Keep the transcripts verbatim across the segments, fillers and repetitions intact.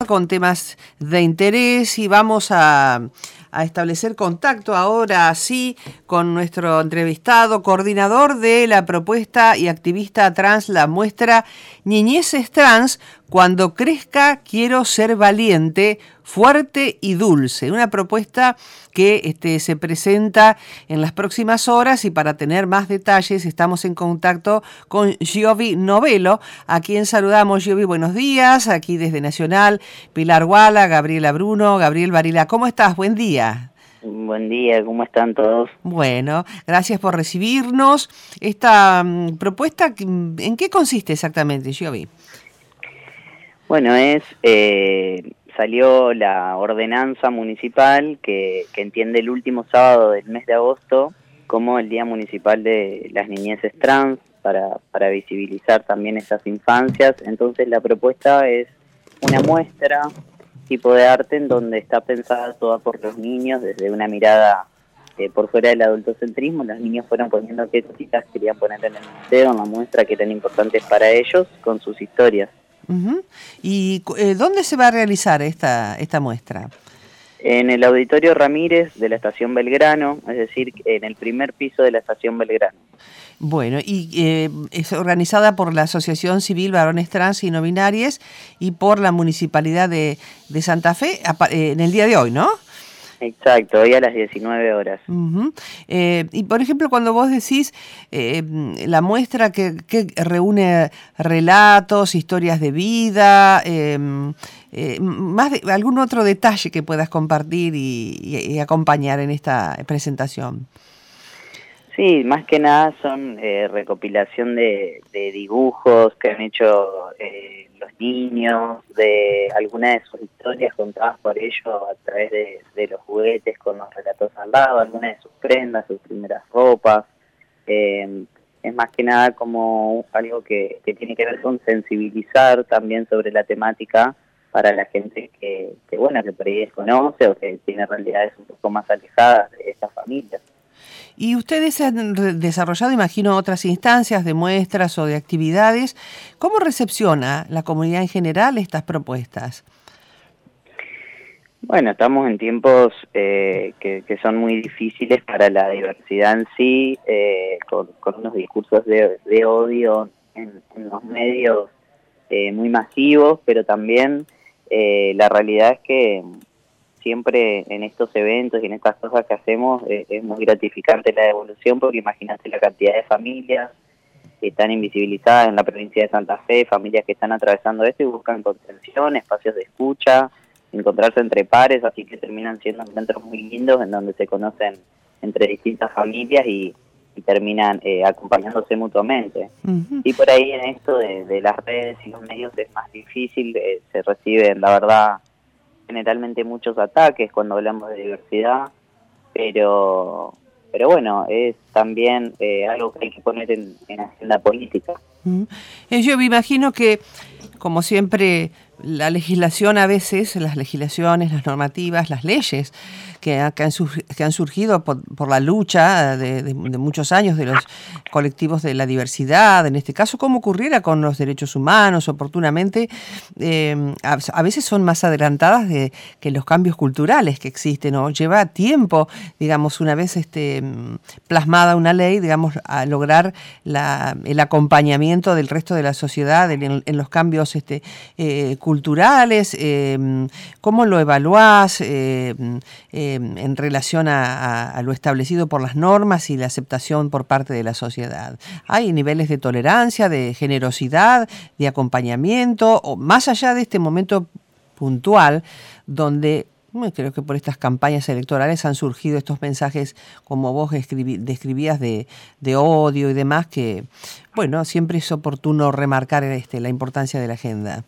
con temas de interés y vamos a, a establecer contacto ahora sí con nuestro entrevistado, coordinador de la propuesta y activista trans, la muestra Niñeces Trans, cuando crezca quiero ser valiente, fuerte y dulce. Una propuesta que este, se presenta en las próximas horas y para tener más detalles estamos en contacto con Giovi Novello, a quien saludamos. Giovi, buenos días, aquí desde Nacional, Pilar Guala, Gabriela Bruno, Gabriel Varila. ¿Cómo estás? Buen día. Buen día, ¿cómo están todos? Bueno, gracias por recibirnos. Esta um, propuesta, ¿en qué consiste exactamente, Giovi? Bueno, es eh, salió la ordenanza municipal que, que entiende el último sábado del mes de agosto como el Día Municipal de las Niñeces Trans, para, para visibilizar también esas infancias. Entonces la propuesta es una muestra tipo de arte en donde está pensada toda por los niños, desde una mirada eh, por fuera del adultocentrismo. Los niños fueron poniendo qué cositas querían poner en el museo, en la muestra, que eran importantes para ellos, con sus historias. Uh-huh. ¿Y eh, dónde se va a realizar esta, esta muestra? En el Auditorio Ramírez de la Estación Belgrano, es decir, en el primer piso de la Estación Belgrano. Bueno, y eh, es organizada por la Asociación Civil Varones Trans y No Binarias y por la Municipalidad de, de Santa Fe eh, en el día de hoy, ¿no? Exacto, hoy a las diecinueve horas. Uh-huh. Eh, y por ejemplo, cuando vos decís eh, la muestra que, que reúne relatos, historias de vida, eh, eh, más de, algún otro detalle que puedas compartir y, y, y acompañar en esta presentación. Sí, más que nada son eh, recopilación de, de dibujos que han hecho eh, los niños, de algunas de sus historias contadas por ellos a través de, de los juguetes con los relatos al lado, algunas de sus prendas, sus primeras ropas. Eh, es más que nada como algo que, que tiene que ver con sensibilizar también sobre la temática para la gente que, que, bueno, que por ahí desconoce o que tiene realidades un poco más alejadas de estas familias. Y ustedes han desarrollado, imagino, otras instancias de muestras o de actividades. ¿Cómo recepciona la comunidad en general estas propuestas? Bueno, estamos en tiempos eh, que, que son muy difíciles para la diversidad en sí, eh, con, con unos discursos de, de odio en, en los medios eh, muy masivos, pero también eh, la realidad es que siempre en estos eventos y en estas cosas que hacemos eh, es muy gratificante la evolución, porque imagínate la cantidad de familias que están invisibilizadas en la provincia de Santa Fe, familias que están atravesando esto y buscan contención, espacios de escucha, encontrarse entre pares, así que terminan siendo encuentros muy lindos en donde se conocen entre distintas familias y, y terminan eh, acompañándose mutuamente. Uh-huh. Y por ahí en esto de, de las redes y los medios es más difícil, eh, se reciben, la verdad, generalmente muchos ataques cuando hablamos de diversidad, pero pero bueno, es también eh, algo que hay que poner en, en agenda política. Uh-huh. Yo me imagino que, como siempre, la legislación a veces, las legislaciones, las normativas, las leyes que, que, han, que han surgido por, por la lucha de, de, de muchos años de los colectivos de la diversidad, en este caso, como ocurriera con los derechos humanos, oportunamente, eh, a, a veces son más adelantadas de, que los cambios culturales que existen, ¿no? Lleva tiempo, digamos, una vez este, plasmada una ley, digamos, a lograr la, el acompañamiento del resto de la sociedad en, en los cambios este, eh, culturales. Eh, ¿Cómo lo evaluás eh, eh, en relación a, a, a lo establecido por las normas y la aceptación por parte de la sociedad? ¿Hay niveles de tolerancia, de generosidad, de acompañamiento, o más allá de este momento puntual donde bueno, creo que por estas campañas electorales han surgido estos mensajes, como vos escribí, describías, de, de odio y demás, que, bueno, siempre es oportuno remarcar este, la importancia de la agenda?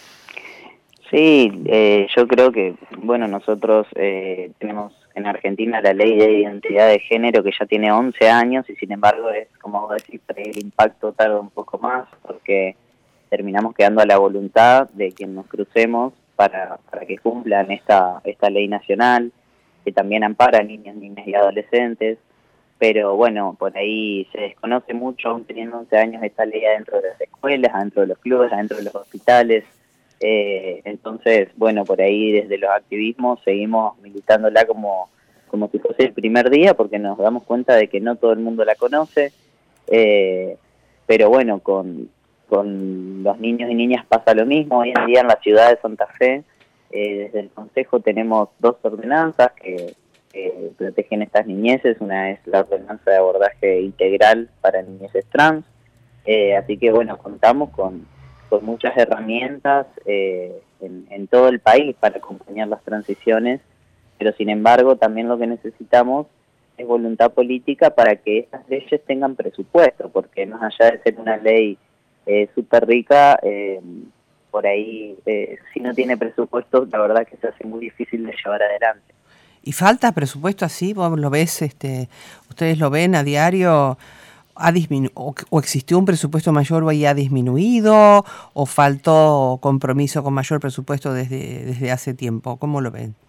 Sí, eh, yo creo que, bueno, nosotros eh, tenemos en Argentina la ley de identidad de género que ya tiene once años y sin embargo es, como vos decís, el impacto tarda un poco más porque terminamos quedando a la voluntad de quien nos crucemos para, para que cumplan esta, esta ley nacional que también ampara a niños, niñas y adolescentes, pero bueno, por ahí se desconoce mucho, aún teniendo once años, esta ley adentro de las escuelas, adentro de los clubes, adentro de los hospitales. Eh, entonces, bueno, por ahí desde los activismos seguimos militándola como, como si fuese el primer día, porque nos damos cuenta de que no todo el mundo la conoce, eh, pero bueno, con, con los niños y niñas pasa lo mismo. Hoy en día en la ciudad de Santa Fe, eh, desde el Consejo tenemos dos ordenanzas que, que protegen estas niñeces. Una es la ordenanza de abordaje integral para niñeces trans, eh, así que bueno, contamos con con muchas herramientas eh, en, en todo el país para acompañar las transiciones, pero sin embargo también lo que necesitamos es voluntad política para que estas leyes tengan presupuesto, porque más allá de ser una ley eh, súper rica, eh, por ahí eh, si no tiene presupuesto, la verdad que se hace muy difícil de llevar adelante. ¿Y falta presupuesto así? ¿Vos lo ves, este, ustedes lo ven a diario? ¿Ha disminu- o, o existió un presupuesto mayor o ahí ha disminuido, o faltó compromiso con mayor presupuesto desde, desde hace tiempo? ¿Cómo lo ven?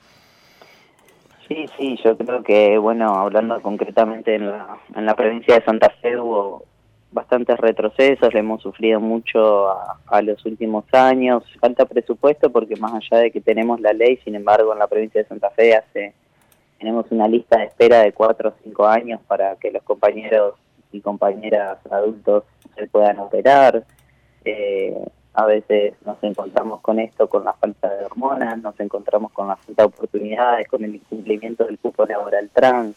Sí, sí, yo creo que, bueno, hablando concretamente en la, en la provincia de Santa Fe hubo bastantes retrocesos, le hemos sufrido mucho a, a los últimos años. Falta presupuesto porque más allá de que tenemos la ley, sin embargo en la provincia de Santa Fe hace, tenemos una lista de espera de cuatro o cinco años para que los compañeros y compañeras adultos se puedan operar. Eh, a veces nos encontramos con esto, con la falta de hormonas, nos encontramos con la falta de oportunidades, con el incumplimiento del cupo laboral trans.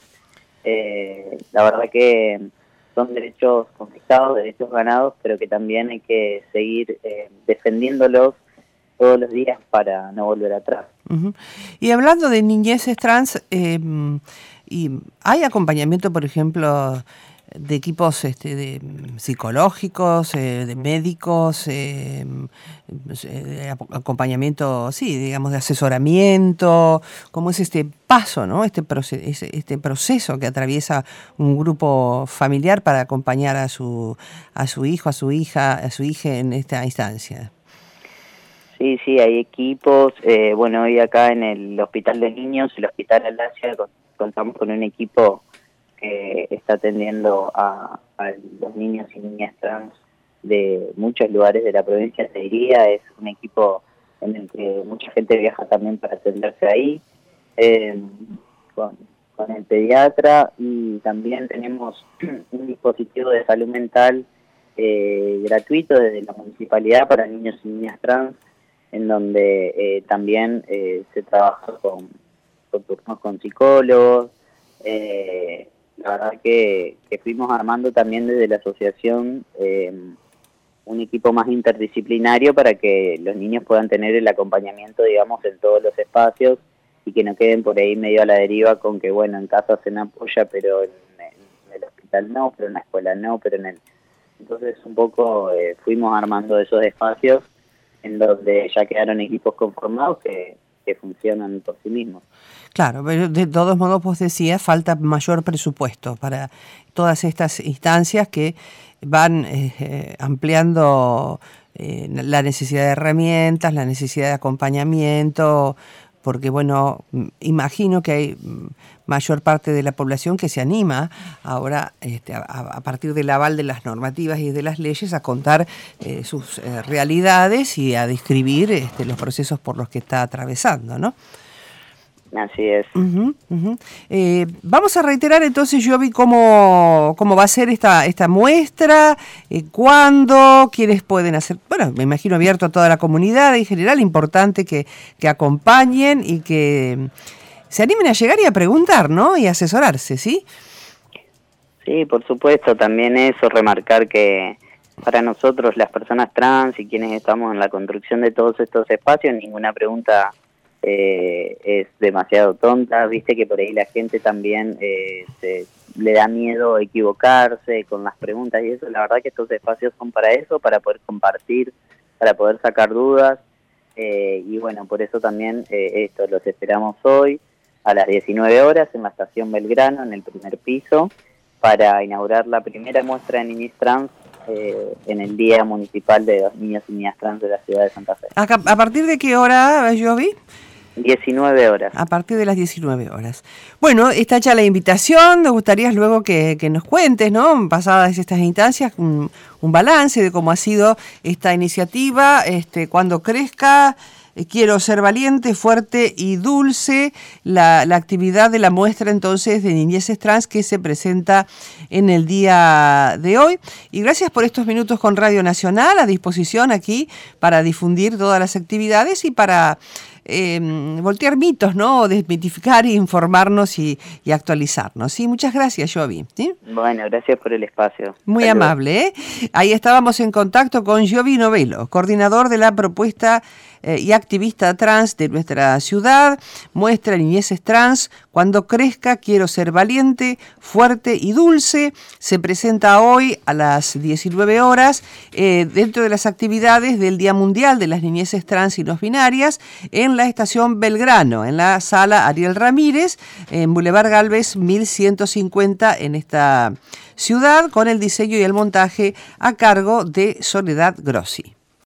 Eh, la verdad que son derechos conquistados, derechos ganados, pero que también hay que seguir eh, defendiéndolos todos los días para no volver atrás. Uh-huh. Y hablando de niñeces trans, eh, y ¿hay acompañamiento, por ejemplo, de equipos este, de psicológicos, eh, de médicos, eh, de acompañamiento, sí, digamos, de asesoramiento? ¿Cómo es este paso, ¿no? Este, proce- este proceso que atraviesa un grupo familiar para acompañar a su, a su hijo, a su hija, a su hija en esta instancia? Sí, sí, hay equipos. Eh, bueno, hoy acá en el Hospital de Niños, el Hospital Alasia, contamos con un equipo que está atendiendo a, a los niños y niñas trans de muchos lugares de la provincia, te diría. Es un equipo en el que mucha gente viaja también para atenderse ahí, eh, con, con el pediatra, y también tenemos un dispositivo de salud mental eh, gratuito desde la municipalidad para niños y niñas trans, en donde eh, también eh, se trabaja con, con turnos con psicólogos. Eh, la verdad que, que fuimos armando también desde la asociación eh, un equipo más interdisciplinario para que los niños puedan tener el acompañamiento, digamos, en todos los espacios y que no queden por ahí medio a la deriva con que, bueno, en casa se me apoya, pero en, en el hospital no, pero en la escuela no, pero en el... Entonces un poco eh, fuimos armando esos espacios en donde ya quedaron equipos conformados que, que funcionan por sí mismos. Claro, pero de todos modos vos decías, falta mayor presupuesto para todas estas instancias que van eh, ampliando eh, la necesidad de herramientas, la necesidad de acompañamiento, porque bueno, imagino que hay mayor parte de la población que se anima ahora, este, a, a partir del aval de las normativas y de las leyes, a contar eh, sus eh, realidades y a describir este, los procesos por los que está atravesando, ¿no? Así es. Uh-huh, uh-huh. Eh, vamos a reiterar entonces, Jovi, cómo, cómo va a ser esta, esta muestra, eh, cuándo, quiénes pueden hacer, bueno, me imagino abierto a toda la comunidad en general, importante que, que acompañen y que se animen a llegar y a preguntar, ¿no? Y a asesorarse, ¿sí? Sí, por supuesto, también eso, remarcar que para nosotros, las personas trans y quienes estamos en la construcción de todos estos espacios, ninguna pregunta Eh, es demasiado tonta. Viste que por ahí la gente también eh, se, le da miedo equivocarse con las preguntas y eso. La verdad que estos espacios son para eso, para poder compartir, para poder sacar dudas, eh, y bueno, por eso también eh, esto, los esperamos hoy a las diecinueve horas en la estación Belgrano, en el primer piso, para inaugurar la primera muestra de niñez trans eh, en el Día Municipal de los Niños y Niñas Trans de la ciudad de Santa Fe. ¿A, a partir de qué hora, Jovi? diecinueve horas. A partir de las diecinueve horas. Bueno, está hecha la invitación. Nos gustaría luego que, que nos cuentes, ¿no? Pasadas estas instancias, un, un balance de cómo ha sido esta iniciativa, este, cuando crezca. Quiero ser valiente, fuerte y dulce, la, la actividad de la muestra entonces de niñeces trans que se presenta en el día de hoy. Y gracias por estos minutos con Radio Nacional, a disposición aquí para difundir todas las actividades y para eh, voltear mitos, ¿no? Desmitificar, informarnos y, y actualizarnos. Sí, muchas gracias, Jovi. ¿Sí? Bueno, gracias por el espacio. Muy Saludos. amable, ¿eh? Ahí estábamos en contacto con Jovi Novelo, coordinador de la propuesta eh, y activista trans de nuestra ciudad. Muestra Niñeces Trans, cuando crezca quiero ser valiente, fuerte y dulce. Se presenta hoy a las diecinueve horas eh, dentro de las actividades del Día Mundial de las Niñeces Trans y No Binarias en la estación Belgrano, en la sala Ariel Ramírez, en Boulevard Galvez mil ciento cincuenta en esta ciudad, con el diseño y el montaje a cargo de Soledad Grossi.